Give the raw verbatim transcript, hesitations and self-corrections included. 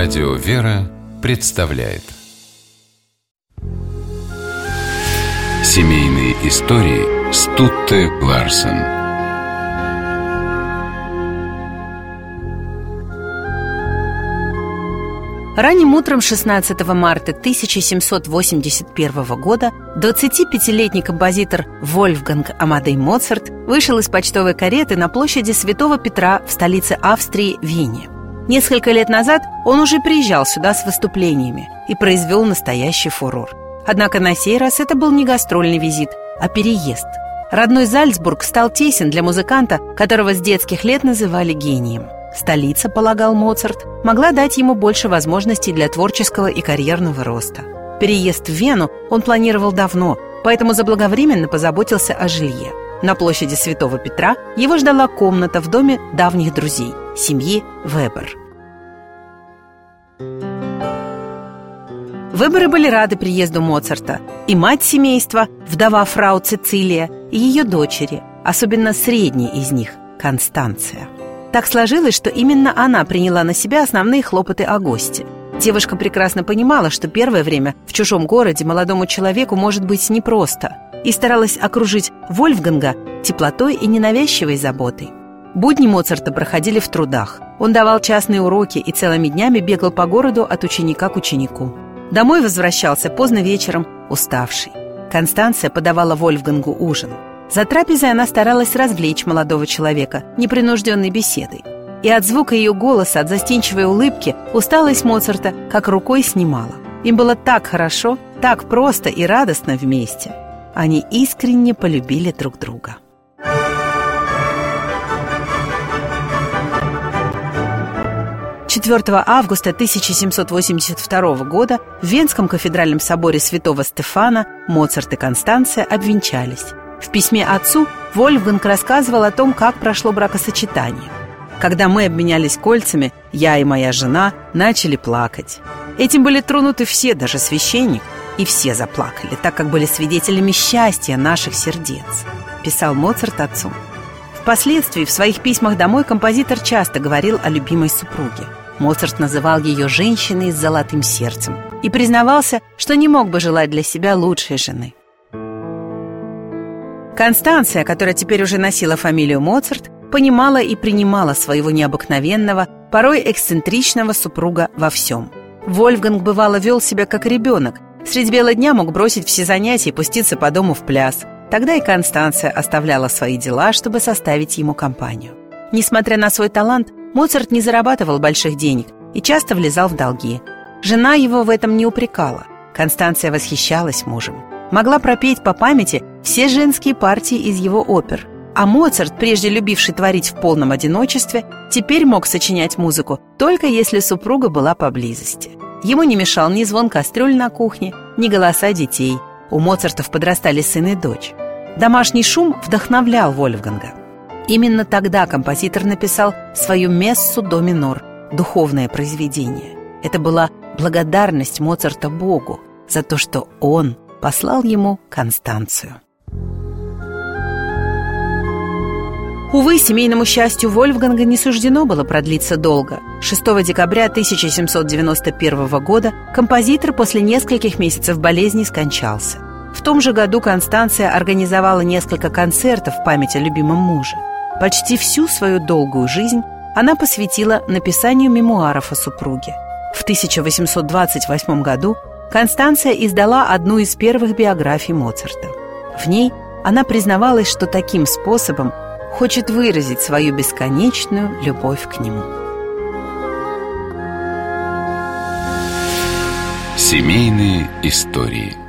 Радио «Вера» представляет Семейные истории Стутте Ларсен. Ранним утром шестнадцатого марта тысяча семьсот восемьдесят первого года двадцатипятилетний композитор Вольфганг Амадей Моцарт вышел из почтовой кареты на площади Святого Петра в столице Австрии Вене. Несколько лет назад он уже приезжал сюда с выступлениями и произвел настоящий фурор. Однако на сей раз это был не гастрольный визит, а переезд. Родной Зальцбург стал тесен для музыканта, которого с детских лет называли гением. Столица, полагал Моцарт, могла дать ему больше возможностей для творческого и карьерного роста. Переезд в Вену он планировал давно, поэтому заблаговременно позаботился о жилье. На площади Святого Петра его ждала комната в доме давних друзей, семьи Вебер. Веберы были рады приезду Моцарта, и мать семейства, вдова фрау Цицилия, и ее дочери, особенно средней из них, Констанция. Так сложилось, что именно она приняла на себя основные хлопоты о госте. Девушка прекрасно понимала, что первое время в чужом городе молодому человеку может быть непросто, и старалась окружить Вольфганга теплотой и ненавязчивой заботой. Будни Моцарта проходили в трудах. Он давал частные уроки и целыми днями бегал по городу от ученика к ученику. Домой возвращался поздно вечером, уставший. Констанция подавала Вольфгангу ужин. За трапезой она старалась развлечь молодого человека непринужденной беседой. И от звука ее голоса, от застенчивой улыбки усталость Моцарта как рукой снимала. Им было так хорошо, так просто и радостно вместе. Они искренне полюбили друг друга. четвёртого августа тысяча семьсот восемьдесят второго года в Венском кафедральном соборе святого Стефана Моцарт и Констанция обвенчались. В письме отцу Вольфганг рассказывал о том, как прошло бракосочетание. «Когда мы обменялись кольцами, я и моя жена начали плакать. Этим были тронуты все, даже священник, и все заплакали, так как были свидетелями счастья наших сердец», писал Моцарт отцу. Впоследствии в своих письмах домой композитор часто говорил о любимой супруге. Моцарт называл ее женщиной с золотым сердцем и признавался, что не мог бы желать для себя лучшей жены. Констанция, которая теперь уже носила фамилию Моцарт, понимала и принимала своего необыкновенного, порой эксцентричного супруга во всем. Вольфганг бывало вел себя как ребенок. Средь бела дня мог бросить все занятия и пуститься по дому в пляс. Тогда и Констанция оставляла свои дела, чтобы составить ему компанию. Несмотря на свой талант, Моцарт не зарабатывал больших денег и часто влезал в долги. Жена его в этом не упрекала. Констанция восхищалась мужем. Могла пропеть по памяти все женские партии из его опер. А Моцарт, прежде любивший творить в полном одиночестве, теперь мог сочинять музыку, только если супруга была поблизости. Ему не мешал ни звон кастрюль на кухне, ни голоса детей. У Моцартов подрастали сын и дочь. Домашний шум вдохновлял Вольфганга. Именно тогда композитор написал свою мессу до минор, духовное произведение. Это была благодарность Моцарта Богу за то, что он послал ему Констанцию. Увы, семейному счастью Вольфганга не суждено было продлиться долго. шестого декабря тысяча семьсот девяносто первого года композитор после нескольких месяцев болезни скончался. В том же году Констанция организовала несколько концертов в память о любимом муже. Почти всю свою долгую жизнь она посвятила написанию мемуаров о супруге. В тысяча восемьсот двадцать восьмом году Констанция издала одну из первых биографий Моцарта. В ней она признавалась, что таким способом хочет выразить свою бесконечную любовь к нему. Семейные истории.